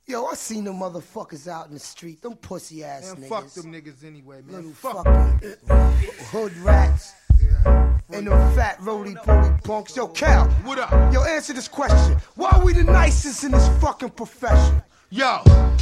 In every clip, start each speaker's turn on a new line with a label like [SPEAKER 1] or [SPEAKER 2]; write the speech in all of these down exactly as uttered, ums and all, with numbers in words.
[SPEAKER 1] Yo, I seen them motherfuckers out in the street, them pussy ass
[SPEAKER 2] man,
[SPEAKER 1] niggas.
[SPEAKER 2] Fuck them niggas anyway, man.
[SPEAKER 1] Little
[SPEAKER 2] fuck
[SPEAKER 1] fucking hood rats. Yeah. And them fat roly-poly punks. Yo, Cal.
[SPEAKER 2] What up?
[SPEAKER 1] Yo, answer this question. Why are we the nicest in this fucking profession?
[SPEAKER 2] Yo,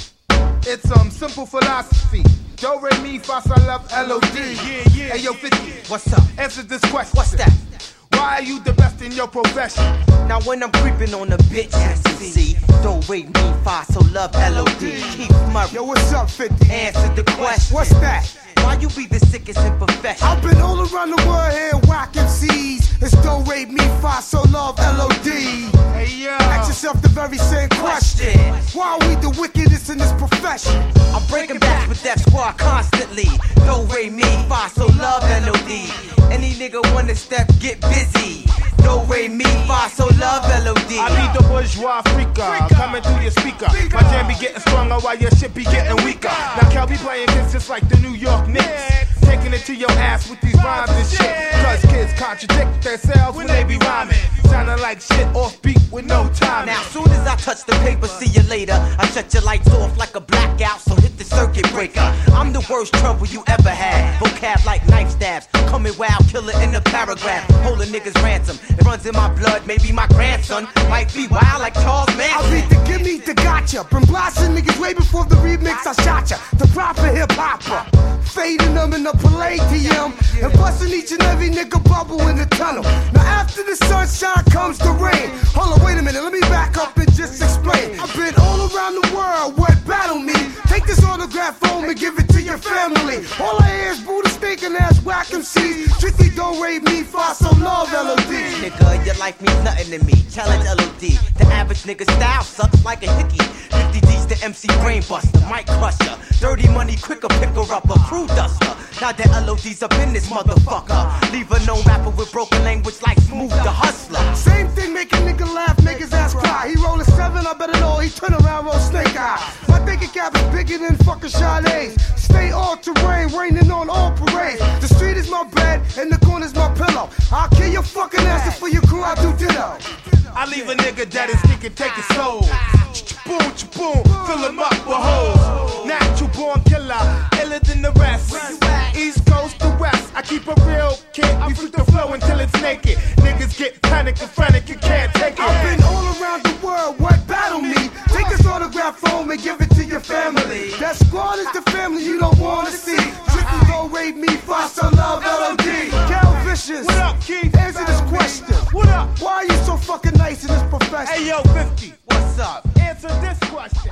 [SPEAKER 2] it's um simple philosophy. Do, re, mi, fa, sol, love, L, O, D. Yeah, yeah. Hey, yo, fifty.
[SPEAKER 3] What's up?
[SPEAKER 2] Answer this question.
[SPEAKER 3] What's that?
[SPEAKER 2] Why are you the best in your profession?
[SPEAKER 3] Now when I'm creeping on a bitch, as you see, do, re, mi, fa, sol, love, L, O, D. Keith Murray.
[SPEAKER 1] Yo, what's up, fifty?
[SPEAKER 3] Answer the question.
[SPEAKER 1] What's that?
[SPEAKER 3] Why you be the sickest in profession?
[SPEAKER 1] I've been all around the world here whacking C's. It's do, re, mi, fa, sol, love, L, O, D.
[SPEAKER 2] Hey, yo.
[SPEAKER 1] Ask yourself the very same question. Why are we the wickedest in this profession?
[SPEAKER 3] I'm breaking backs with that squad constantly. Do, re, mi, fa, sol, love, L, O, D. Any nigga wanna step, get busy. Do, re, mi, fa, sol, love, L, O, D.
[SPEAKER 2] I be the bourgeois freaker, coming through your speaker. My jam be getting stronger while your shit be getting weaker. Now Cal be playing kids just like the New York Knicks, taking it to your ass with these rhymes and shit. Cause kids contradict themselves when they be rhyming, sounding like shit off beat with no time.
[SPEAKER 3] Now soon as I touch the paper, see you later. I shut your lights off like a blackout, so hit the circuit breaker. I'm the worst trouble you ever had. Vocab like knife stabs, coming wild, killer in a paragraph. Holding niggas ransom, it runs in my blood, maybe my grandson might be wild like Charles Manson.
[SPEAKER 1] I beat the gimme, the gotcha. Been blasting niggas way before the remix. I shot ya, the proper hip hopper. Fading them in the Palladium and busting each and every nigga bubble in the tunnel. Now after the sunshine comes the rain. Hold on, wait a minute, let me back up and just explain. I've been all around the world, what battle me? Take this autograph home and give it to your family. All I hear is Buddha stinking ass whack M Cs. Tricky, don't rape me, fa, sol, love, L, O, D.
[SPEAKER 3] Nigga, your life means nothing to me. Challenge L, O, D. The average nigga style sucks like a hickey. fifty D's the M C brain buster, mic crusher. Dirty money, quicker picker up a crew duster. Now the L O D's up in this motherfucker. Leave a known rapper with broken language like Smooth the Hustler.
[SPEAKER 1] Same thing, make a nigga laugh, make his ass cry. He roll a seven, I better know he turn around, roll snake eye. My thinking cap is bigger than fucking Sade's. Stay all terrain, raining on all parades. The street is my bed, and the corner's my pillow. I'll kill your fucking ass and for your crew, I do ditto.
[SPEAKER 2] I leave a nigga that is thinking, take his soul. Boom, boom, fill him up with hoes. Natural born killer, iller than the rest. East coast to west, I keep a real kid. We freak the flow until it's naked. Niggas get panic and frantic, you can't take it.
[SPEAKER 1] I've been all around the world, what battle me? Take this autograph home and give it to your family. That squad is the family you don't wanna see. Tricky, don't rape me, fa, sol, love, L, O, D. Cal Vicious,
[SPEAKER 2] What up, Keith?
[SPEAKER 1] answer this question.
[SPEAKER 2] What up?
[SPEAKER 1] Why are you so fucking nice in this profession?
[SPEAKER 2] Hey, yo, fifty.
[SPEAKER 3] What's up?
[SPEAKER 2] Answer this question.